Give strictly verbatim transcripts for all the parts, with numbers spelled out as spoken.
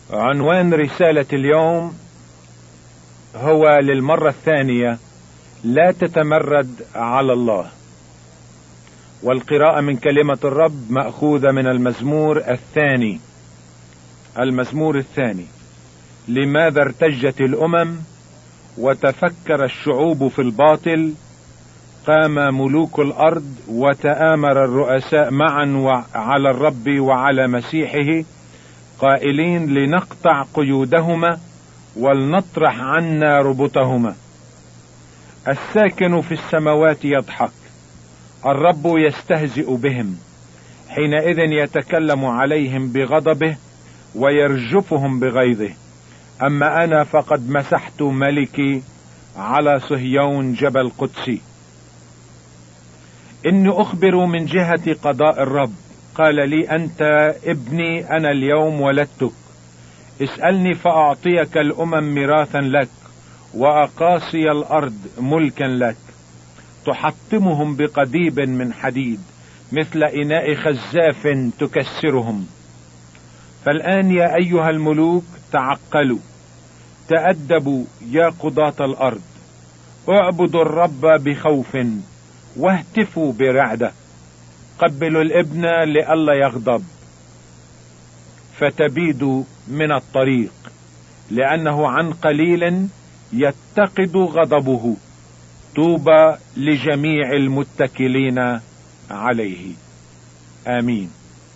عنوان رسالة اليوم هو للمرة الثانية: لا تتمرد على الله. والقراءة من كلمة الرب مأخوذة من المزمور الثاني. المزمور الثاني: لماذا ارتجت الأمم وتفكر الشعوب في الباطل؟ قام ملوك الأرض وتآمر الرؤساء معا على الرب وعلى مسيحه قائلين: لنقطع قيودهما ولنطرح عنا ربطهما. الساكن في السماوات يضحك، الرب يستهزئ بهم، حينئذ يتكلم عليهم بغضبه ويرجفهم بغيظه. أما أنا فقد مسحت ملكي على صهيون جبل قدسي. إني أخبر من جهة قضاء الرب، قال لي: أنت ابني، أنا اليوم ولدتك. اسألني فأعطيك الأمم ميراثا لك، وأقاصي الأرض ملكا لك. تحطمهم بقضيب من حديد، مثل إناء خزاف تكسرهم. فالآن يا أيها الملوك تعقلوا، تأدبوا يا قضاة الأرض، اعبدوا الرب بخوف واهتفوا برعدة. قبلوا الابن لئلا يغضب فتبيدوا من الطريق، لأنه عن قليل يتقد غضبه. طوبى لجميع المتكلين عليه. آمين.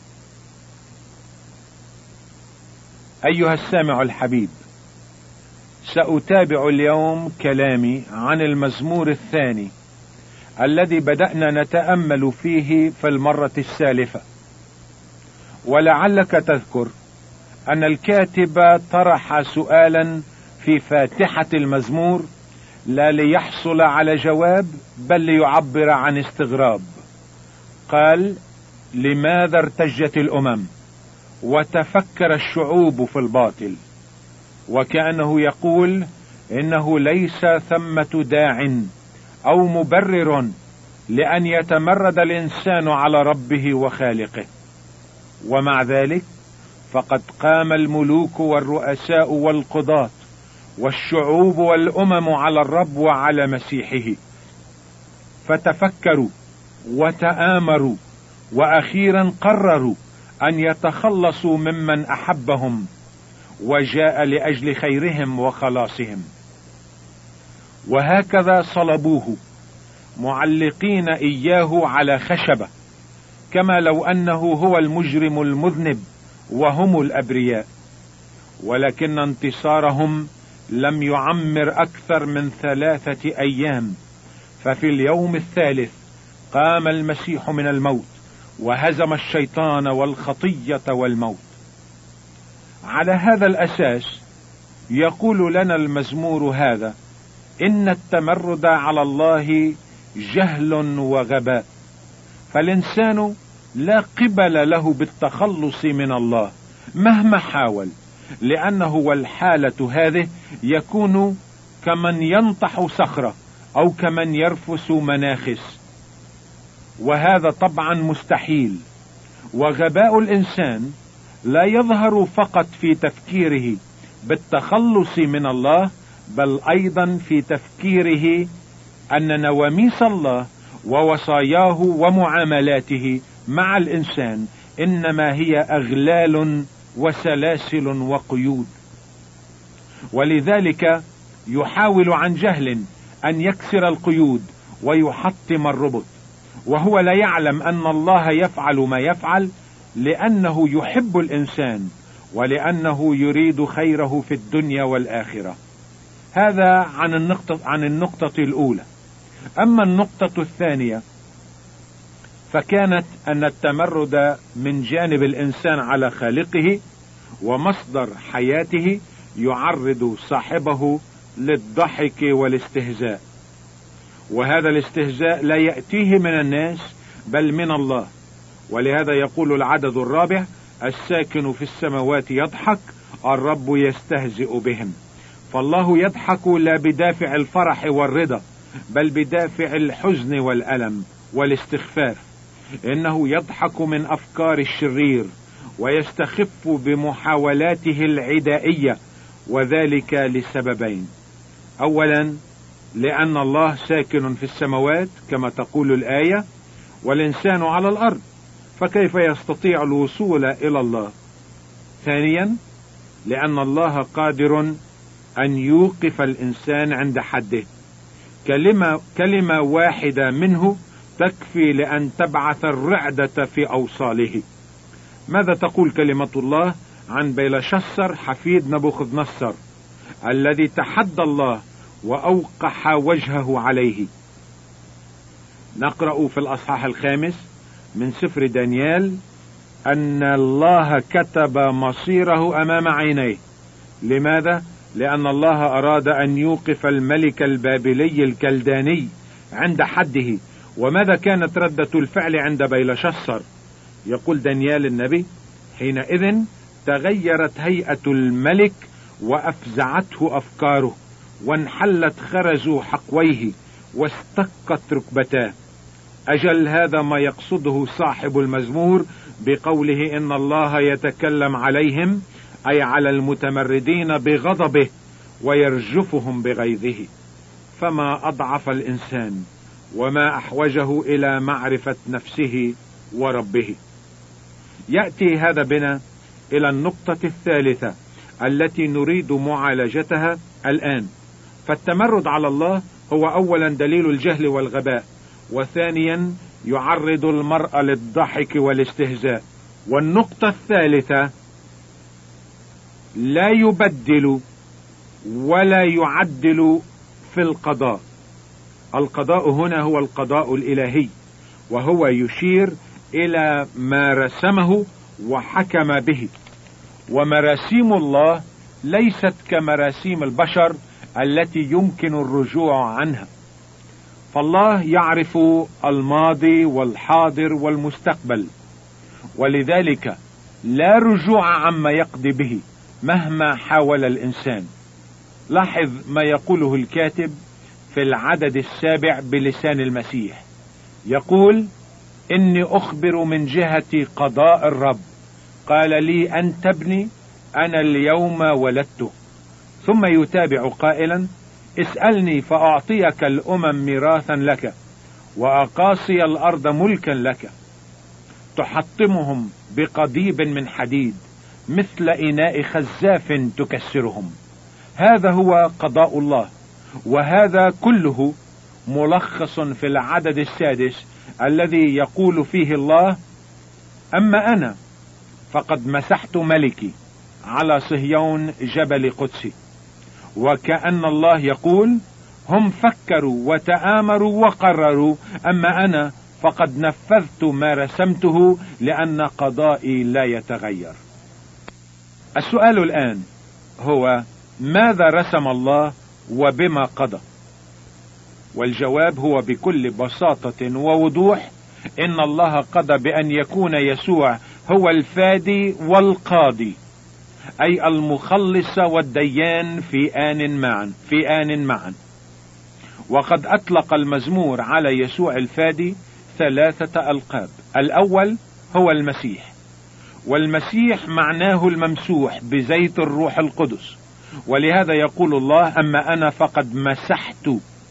أيها السامع الحبيب، سأتابع اليوم كلامي عن المزمور الثاني الذي بدأنا نتأمل فيه في المرة السالفة. ولعلك تذكر أن الكاتب طرح سؤالا في فاتحة المزمور، لا ليحصل على جواب بل ليعبر عن استغراب. قال: لماذا ارتجت الأمم وتفكر الشعوب في الباطل؟ وكأنه يقول إنه ليس ثمة داع أو مبرر لأن يتمرد الإنسان على ربه وخالقه. ومع ذلك فقد قام الملوك والرؤساء والقضاة والشعوب والأمم على الرب وعلى مسيحه، فتفكروا وتآمروا، وأخيرا قرروا أن يتخلصوا ممن أحبهم وجاء لأجل خيرهم وخلاصهم. وهكذا صلبوه معلقين إياه على خشبة، كما لو أنه هو المجرم المذنب وهم الأبرياء. ولكن انتصارهم لم يعمر أكثر من ثلاثة أيام، ففي اليوم الثالث قام المسيح من الموت وهزم الشيطان والخطية والموت. على هذا الأساس يقول لنا المزمور هذا إن التمرد على الله جهل وغباء، فالإنسان لا قبل له بالتخلص من الله مهما حاول، لأنه والحالة هذه يكون كمن ينطح صخرة أو كمن يرفس مناخس، وهذا طبعا مستحيل. وغباء الإنسان لا يظهر فقط في تفكيره بالتخلص من الله، بل أيضا في تفكيره أن نواميس الله ووصاياه ومعاملاته مع الإنسان إنما هي أغلال وسلاسل وقيود. ولذلك يحاول عن جهل أن يكسر القيود ويحطم الربط، وهو لا يعلم أن الله يفعل ما يفعل لأنه يحب الإنسان ولأنه يريد خيره في الدنيا والآخرة. هذا عن النقطة, عن النقطة الأولى. أما النقطة الثانية فكانت أن التمرد من جانب الإنسان على خالقه ومصدر حياته يعرض صاحبه للضحك والاستهزاء، وهذا الاستهزاء لا يأتيه من الناس بل من الله. ولهذا يقول العدد الرابع: الساكن في السماوات يضحك، الرب يستهزئ بهم. فالله يضحك لا بدافع الفرح والرضا، بل بدافع الحزن والألم والاستخفاف. إنه يضحك من أفكار الشرير ويستخف بمحاولاته العدائية، وذلك لسببين: أولا لأن الله ساكن في السماوات كما تقول الآية، والإنسان على الأرض، فكيف يستطيع الوصول إلى الله؟ ثانيا لأن الله قادر أن يوقف الإنسان عند حده، كلمة, كلمة واحدة منه تكفي لأن تبعث الرعدة في أوصاله. ماذا تقول كلمة الله عن بيلشسر حفيد نبوخذ نصر الذي تحدى الله وأوقح وجهه عليه؟ نقرأ في الأصحاح الخامس من سفر دانيال أن الله كتب مصيره أمام عينيه. لماذا؟ لأن الله أراد أن يوقف الملك البابلي الكلداني عند حده. وماذا كانت ردة الفعل عند بيلشسر؟ يقول دانيال النبي: حينئذ تغيرت هيئة الملك وأفزعته أفكاره، وانحلت خرز حقويه، واستقت ركبتاه. أجل هذا ما يقصده صاحب المزمور بقوله إن الله يتكلم عليهم، أي على المتمردين، بغضبه ويرجفهم بغيظه. فما أضعف الإنسان وما أحوجه إلى معرفة نفسه وربه. يأتي هذا بنا إلى النقطة الثالثة التي نريد معالجتها الآن. فالتمرد على الله هو أولا دليل الجهل والغباء، وثانيا يعرض المرء للضحك والاستهزاء، والنقطة الثالثة لا يبدل ولا يعدل في القضاء. القضاء هنا هو القضاء الإلهي، وهو يشير إلى ما رسمه وحكم به. ومراسيم الله ليست كمراسيم البشر التي يمكن الرجوع عنها. فالله يعرف الماضي والحاضر والمستقبل، ولذلك لا رجوع عما يقضي به مهما حاول الإنسان. لاحظ ما يقوله الكاتب في العدد السابع بلسان المسيح، يقول: إني أخبر من جهة قضاء الرب، قال لي أنت ابني، أنا اليوم ولدته. ثم يتابع قائلا: اسألني فأعطيك الأمم ميراثا لك، وأقاصي الأرض ملكا لك، تحطمهم بقضيب من حديد، مثل إناء خزاف تكسرهم. هذا هو قضاء الله، وهذا كله ملخص في العدد السادس الذي يقول فيه الله: أما أنا فقد مسحت ملكي على صهيون جبل قدسي. وكأن الله يقول: هم فكروا وتآمروا وقرروا، أما أنا فقد نفذت ما رسمته، لأن قضائي لا يتغير. السؤال الآن هو: ماذا رسم الله وبما قضى؟ والجواب هو بكل بساطة ووضوح: إن الله قضى بأن يكون يسوع هو الفادي والقاضي، أي المخلص والديان في آن معا في آن معا. وقد أطلق المزمور على يسوع الفادي ثلاثة ألقاب. الأول هو المسيح، والمسيح معناه الممسوح بزيت الروح القدس، ولهذا يقول الله: أما أنا فقد مسحت.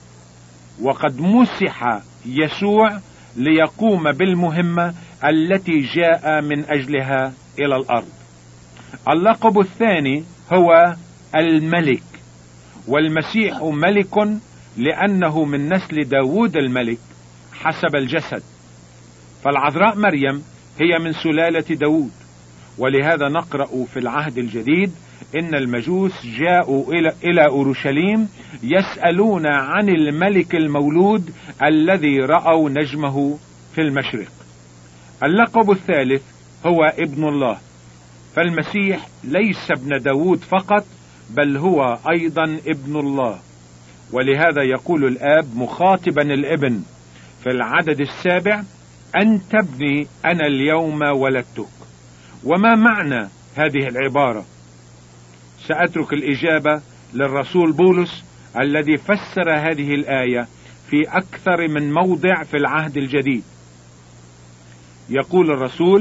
وقد مسح يسوع ليقوم بالمهمة التي جاء من أجلها إلى الأرض. اللقب الثاني هو الملك، والمسيح ملك لأنه من نسل داود الملك حسب الجسد. فالعذراء مريم هي من سلالة داود، ولهذا نقرأ في العهد الجديد إن المجوس جاءوا إلى, إلى أورشليم يسألون عن الملك المولود الذي رأوا نجمه في المشرق. اللقب الثالث هو ابن الله، فالمسيح ليس ابن داود فقط، بل هو أيضا ابن الله. ولهذا يقول الآب مخاطبا الابن في العدد السابع: أنت ابني، أنا اليوم ولدتك. وما معنى هذه العبارة؟ سأترك الإجابة للرسول بولس الذي فسر هذه الآية في أكثر من موضع في العهد الجديد. يقول الرسول: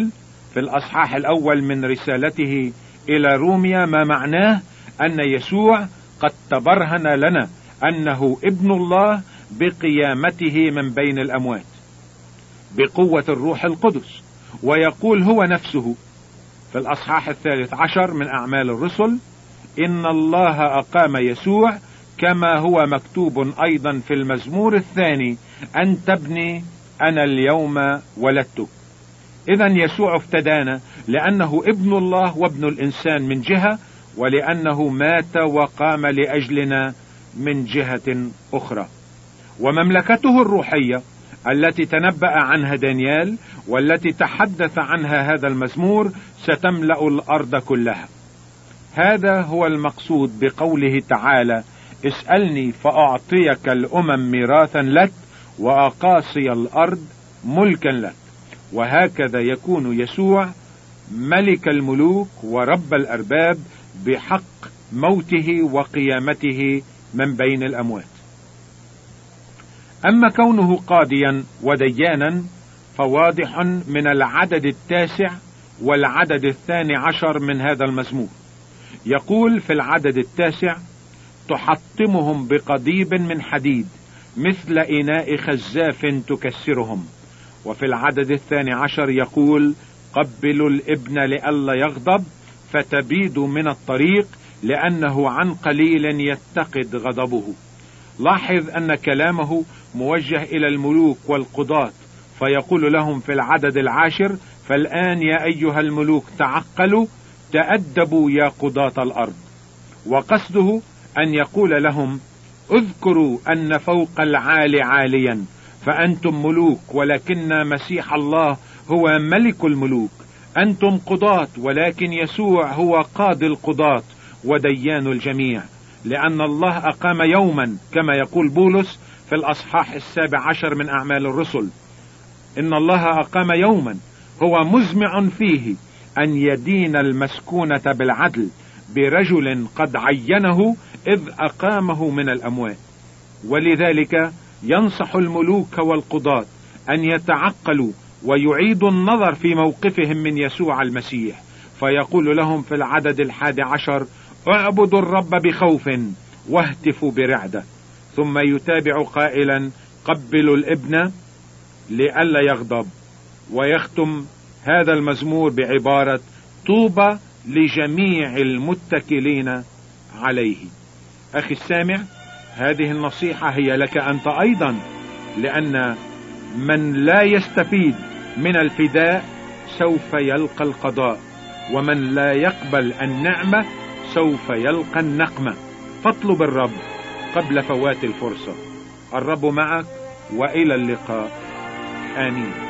في الأصحاح الأول من رسالته إلى روميا، ما معناه أن يسوع قد تبرهن لنا أنه ابن الله بقيامته من بين الأموات بقوة الروح القدس. ويقول هو نفسه في الأصحاح الثالث عشر من أعمال الرسل: إن الله أقام يسوع كما هو مكتوب أيضا في المزمور الثاني: أن تبني أنا اليوم ولدتك. إذا يسوع افتدانا لأنه ابن الله وابن الإنسان من جهة، ولأنه مات وقام لأجلنا من جهة أخرى. ومملكته الروحية التي تنبأ عنها دانيال والتي تحدث عنها هذا المزمور ستملأ الأرض كلها. هذا هو المقصود بقوله تعالى: اسألني فأعطيك الأمم ميراثا لك وأقاصي الأرض ملكا لك. وهكذا يكون يسوع ملك الملوك ورب الأرباب بحق موته وقيامته من بين الأموات. أما كونه قاضيا وديانا فواضح من العدد التاسع والعدد الثاني عشر من هذا المزمور. يقول في العدد التاسع: تحطمهم بقضيب من حديد مثل إناء خزاف تكسرهم. وفي العدد الثاني عشر يقول: قبلوا الابن لئلا يغضب فتبيد من الطريق لأنه عن قليل يتقد غضبه. لاحظ أن كلامه موجه إلى الملوك والقضاة، فيقول لهم في العدد العاشر: فالآن يا أيها الملوك تعقلوا، تأدبوا يا قضاة الأرض. وقصده أن يقول لهم: اذكروا أن فوق العالي عاليا، فأنتم ملوك ولكن مسيح الله هو ملك الملوك. أنتم قضاة ولكن يسوع هو قاضي القضاة وديان الجميع، لأن الله أقام يوما كما يقول بولس في الأصحاح السابع عشر من أعمال الرسل: إن الله أقام يوما هو مزمع فيه أن يدين المسكونة بالعدل برجل قد عينه إذ أقامه من الأموات. ولذلك ينصح الملوك والقضاة أن يتعقلوا ويعيدوا النظر في موقفهم من يسوع المسيح، فيقول لهم في العدد الحادي عشر: اعبدوا الرب بخوف واهتفوا برعدة. ثم يتابع قائلا: قبلوا الابن لئلا يغضب. ويختم هذا المزمور بعبارة: طوبى لجميع المتكلين عليه. أخي السامع، هذه النصيحة هي لك أنت أيضا، لأن من لا يستفيد من الفداء سوف يلقى القضاء، ومن لا يقبل النعمة سوف يلقى النقمة. فاطلب الرب قبل فوات الفرصة. الرب معك، وإلى اللقاء. آمين.